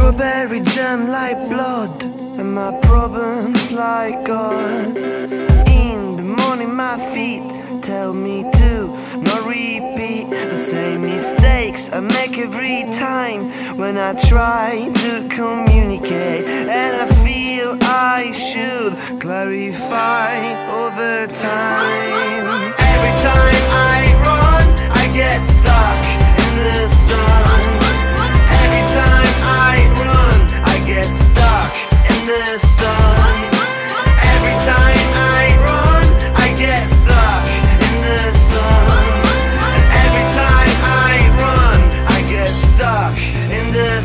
Strawberry jam like blood, and my problems like God. In the morning my feet tell me to not repeat the same mistakes I make every time when I try to communicate. And I feel I should clarify over time. Every time I run, I get stuck in the sun. Every time I run, I get stuck in the sun. Every time I run, I get stuck in the sun. Every time I run, I get stuck in the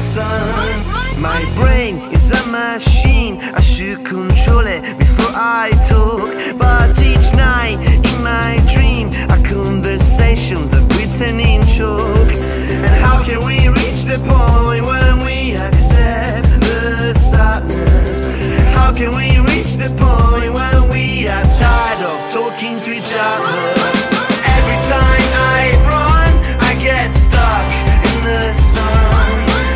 sun. My brain is a machine, I should control it before I talk. But each night in my dream, our conversations are written in chalk. And how can we reach the point when we accept the sadness? How can we reach the point when we are tired of talking to each other? Every time I run, I get stuck in the sun.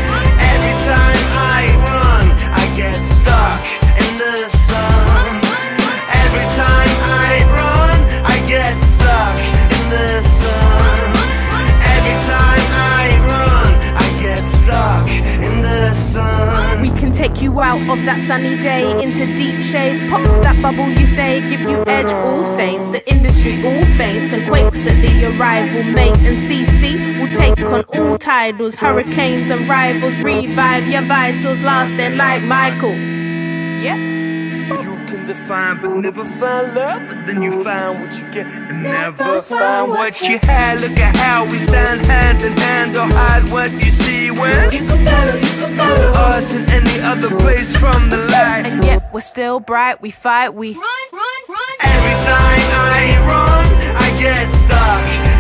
Every time I run, I get stuck in the sun. Every time I run, I get stuck in the sun. Every time I run, I get stuck in the sun. We can take you out of that sunny day into deep shades. Pop that bubble you say, give you edge all saints. The industry all faints and quakes at the arrival. Mate and CC will take on all titles. Hurricanes and rivals revive your vitals, lasting like Michael. Yeah. You can define but never find love, but then you find what you get and never find what you had. Look at how we stand hand in hand, or hide what you see when you can follow us in any other place from the light. And yet we're still bright, we fight, we Every time I run, I get stuck